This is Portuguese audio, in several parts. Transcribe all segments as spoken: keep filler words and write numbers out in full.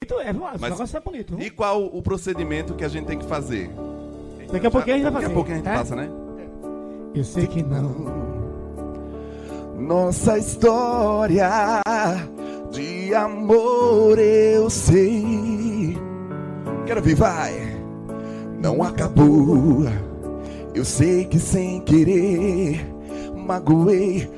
É, mas, o negócio é bonito. E qual o procedimento que a gente tem que fazer? Daqui a pouquinho a gente vai fazer. Daqui a pouquinho a gente é? passa, né? Eu sei que não. Nossa história de amor eu sei. Quero ver, vai. Não acabou. Eu sei que sem querer magoei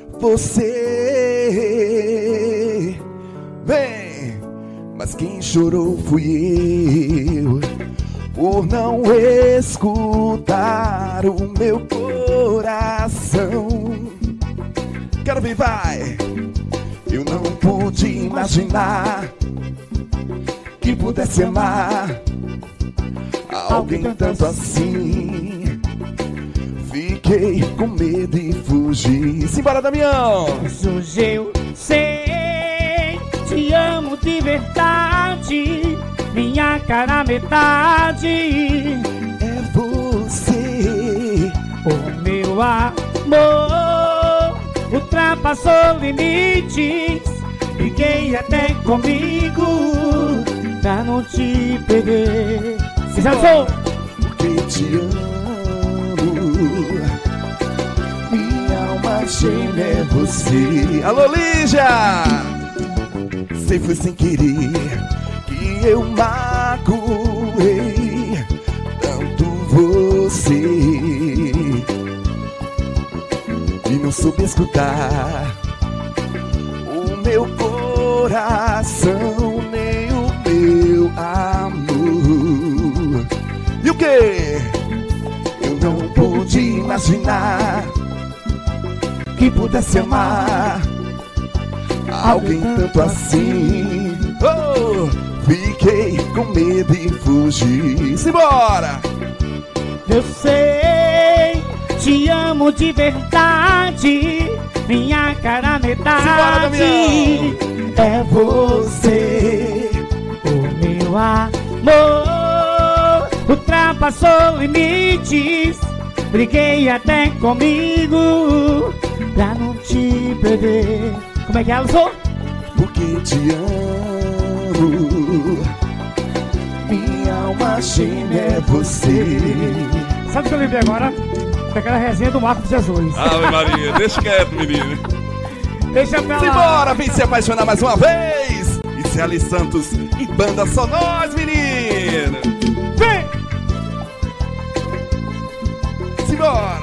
você. Vem, mas quem chorou fui eu, por não escutar o meu coração. Quero ver, vai. Eu não pude imaginar que pudesse amar alguém tanto assim. Fiquei com medo e fugi. Simbora, Damião! Hoje eu sei, te amo de verdade, minha cara metade é você. O meu amor ultrapassou limites, briguei até comigo pra não te perder. Simbora. Porque te amo, minha alma gêmea é você. Alô, Lígia! Sei foi sem querer que eu magoei tanto você e não soube escutar o meu coração, nem o meu amor. E o que? Eu não pude imaginar que pudesse amar alguém tanto assim. Oh, fiquei com medo e fugi. Simbora! Eu sei, te amo de verdade, minha cara metade é você. O meu amor ultrapassou limites, briguei até comigo pra não te perder. Como é que é, Alisson? Porque te amo, minha alma gêmea é você. Sabe o que eu lembrei agora? Daquela resenha do Marcos Jesus. Ave Maria, deixa quieto, menino. Deixa pra lá. Simbora, vem se apaixonar mais uma vez. E se Ali Santos e banda só nós, menino. Vem! Simbora!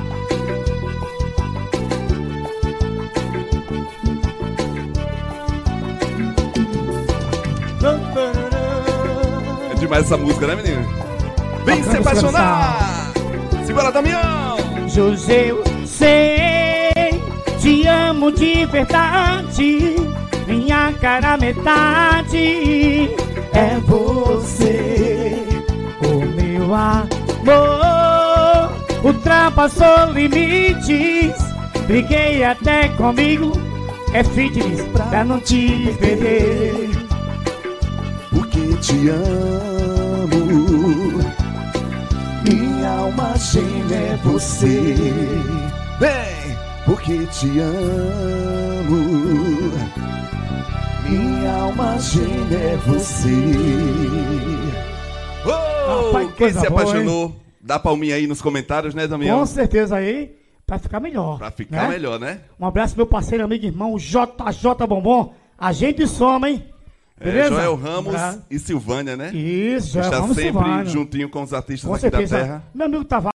É demais essa música, né, menino? Vem se apaixonar! Simbora, Damião! Hoje eu sei, te amo de verdade, minha cara metade é você. O meu amor ultrapassou limites, briguei até comigo, é fitness pra não te perder. Porque te amo, minha alma gêmea é você. Vem! Porque te amo, minha alma gêmea é você. Oh, Rapaz, quem se boa, apaixonou, hein? dá palminha aí nos comentários, né, Damião? Com certeza aí, pra ficar melhor. Pra ficar né? melhor, né? Um abraço pro meu parceiro, amigo e irmão, J J Bombom. A gente soma, hein? Beleza? É, Joel Ramos ah. e Silvânia, né? Isso, Joel Está Ramos e sempre Silvânia. juntinho com os artistas Com aqui certeza. da terra. Meu amigo Tavares.